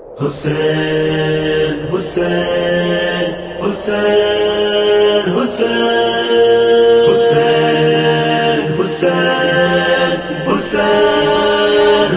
حسین حسین حسین حسین حسین حسین حسین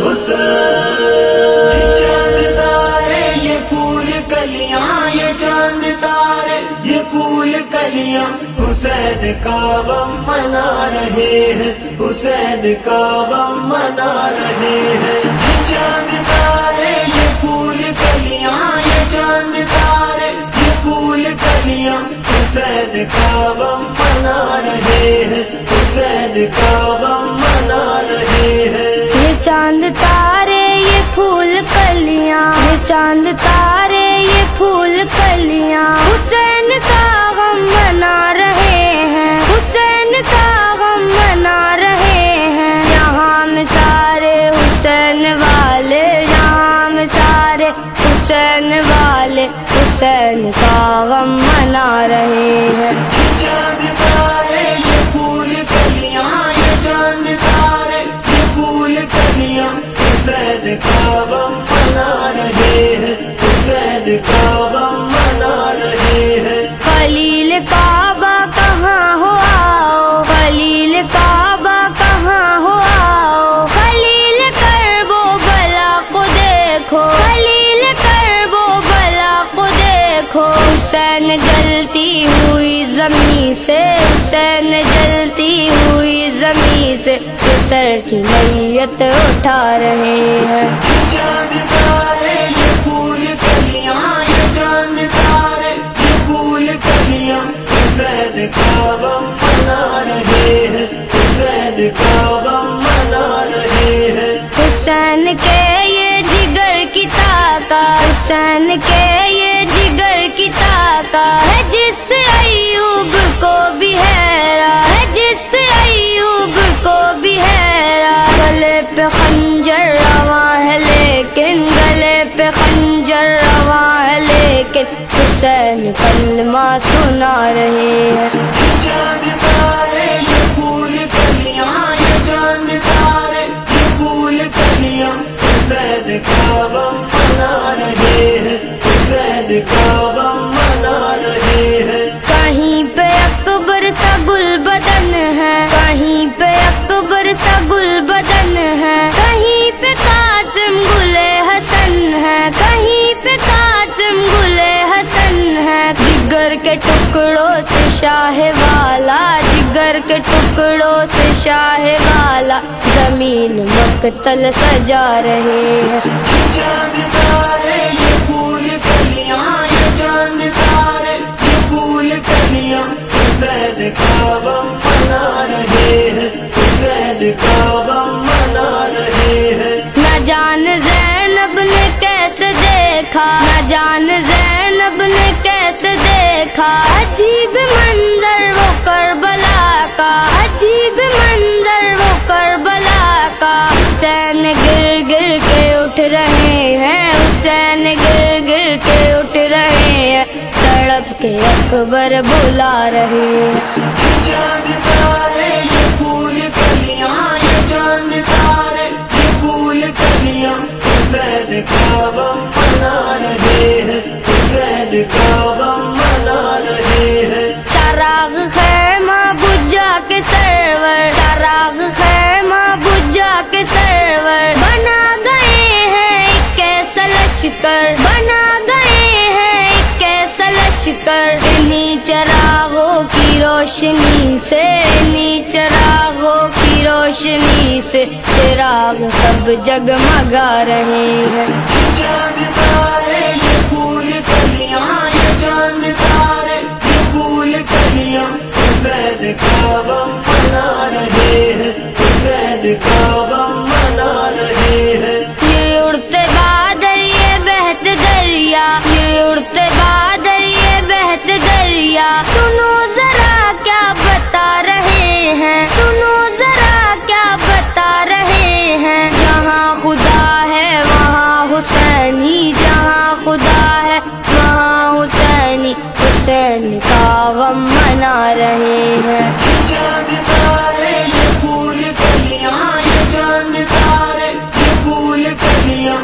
حسین یہ چاند تارے یہ پھول کلیاں، یہ چاند تارے یہ پھول کلیاں حسین کا غم منا رہے ہیں، حسین کا غم منا رہے ہیں۔ یہ چاند تارے یہ پھول کلیاں، یہ چاند تارے یہ پھول کلیاں حسین کا غم منا رہے ہیں، حسین کا غم منا رہے ہیں۔ یہ چاند تارے یہ پھول کلیاں، یہ چاند تارے یہ پھول کلیاں حسین کا غم منا رہے ہیں، حسین کا غم منا رہے ہیں۔ یہاں میں سارے حسین والے، یہاں میں سارے حسین والے حسین کا غم منا رہے ہیں۔ یہ چاند تارے یہ پھول کلیاں، یہ چاند تارے یہ پھول کلیاں حسین کا غم منا رہے ہیں، حسین کا غم منا رہے ہیں۔ خلیل کعبہ کہاں ہو آؤ، خلیل کعبہ کہاں ہو آؤ، خلیل کرب و بلا کو دیکھو، خلیل کرب و بلا کو دیکھو۔ حسین جلتی ہوئی زمین سے، حسین جلتی ہوئی زمین سے سر کی میت اٹھا رہے ہیں۔ یہ چاند تارے یہ پھول کلیاں، یہ چاند تارے یہ پھول کلیاں حسین کا غم منا رہے ہیں، حسین کا غم منا رہے ہیں۔ حسین کے یہ جگر کی طاقت، حسین کے یہ جگر کی طاقت ہے جس سے ایوب کو بھی حیرا ہے، جس سے ایوب کو بھی حیرا۔ گلے پہ خنجر رواں ہے لیکن، گلے پہ خنجر رواں ہے لیکن حسین کلمہ سنا رہے ہیں۔ یہ چاند تارے یہ پھول کلیاں، یہ چاند تارے یہ پھول کلیاں حسین کا غم منا رہے ہیں، حسین کا غم منا رہے ہیں۔ کہیں پہ اکبر سا گل بدن ہے، کہیں پہ اکبر سا گل بدن ہے، کہیں پہ قاسم گلے حسن ہے، کہیں پہ قاسم گلے حسن ہے۔ جگر کے ٹکڑوں سے شاہ والا، جگر کے ٹکڑوں سے شاہ والا زمین مقتل سجا رہے ہیں۔ یہ چاند تارے یہ پھول کلیاں، یہ چاند تارے یہ پھول کلیاں حسین کا غم منا رہے ہیں، حسین کا غم منا رہے ہیں۔ نہ جان زینب نے کیسے دیکھا، نہ جان زینب نے کیسے دیکھا عجیب منظر وہ کربلا کا، عجیب منظر وہ کربلا کا۔ حسین گر گر کے اٹھ رہے ہیں، حسین گر گر کے اٹھ رہے ہیں، تڑپ کے اکبر بلا رہے ہیں۔ یہ چاند تارے یہ پھول کلیاں، یہ چاند تارے یہ پھول کلیاں حسین کا غم منا رہے ہیں، حسین کا غم منا رہے ہیں۔ چراغ خیمہ بجھا کے سرور، چراغ خیمہ بجھا کے سرور بنا گئے ہیں ایک ایسا لشکر، بنا گئے ہیں ایک ایسا لشکر۔ انہی چراغوں کی روشنی سے، انہی چراغوں کی روشنی سے چراغ سب جگمگا رہے ہیں۔ یہ چاند تارے یہ پھول کلیاں، یہ چاند تارے یہ پھول کلیاں حسین کا غم منا رہے ہیں، حسین کا غم منا رہے ہیں۔ یہ اڑتے بادل یہ بہت دریا، یہ اڑتے بادل یہ بہت دریا، سنو ذرا کیا بتا رہے ہیں، سنو ذرا کیا بتا رہے ہیں۔ جہاں خدا ہے وہاں حسینی، جہاں خدا ہے وہاں حسینی، حسین کا غم منا رہے ہیں۔ یہ چاند تارے یہ پھول کلیاں، یہ چاند تارے یہ پھول کلیاں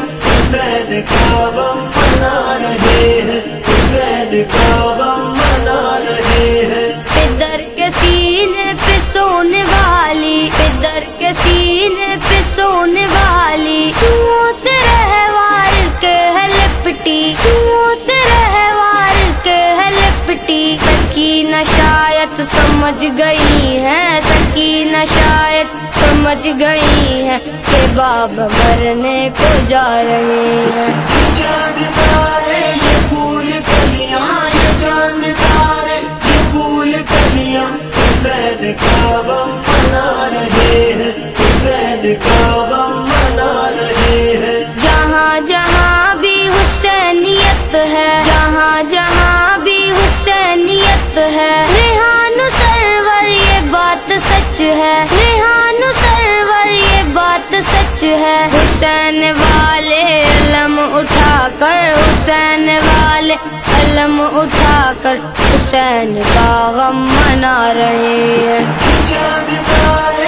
حسین کا غم منا رہے ہیں، حسین کا غم منا رہے ہیں۔ پدر کے سینے پہ سونے والی، پدر کے سینے پہ سونے والی، سوؤں سے رہوار کے ہے لپٹی، سوؤں سے رہوار کے ہے لپٹی۔ سکینہ شاید سمجھ گئی ہے، سکینہ شاید سمجھ گئی ہے کہ بابا مرنے کو جا رہے ہیں۔ چاند تارے یہ پھول کلیاں، یہ چاند تارے یہ پھول کلیاں، حسین کا غم منا رہے ہیں، حسین کا غم منا رہے ہیں۔ جہاں جہاں بھی حسینیت ہے، جہاں جہاں بھی حسینیت ہے، ریحان سرور یہ بات سچ ہے، ریحان سرور یہ بات سچ ہے۔ حسین والے علم اٹھا کر، حسین والے علم اٹھا کر، حسین کا غم منا رہے ہیں۔ چاند تارے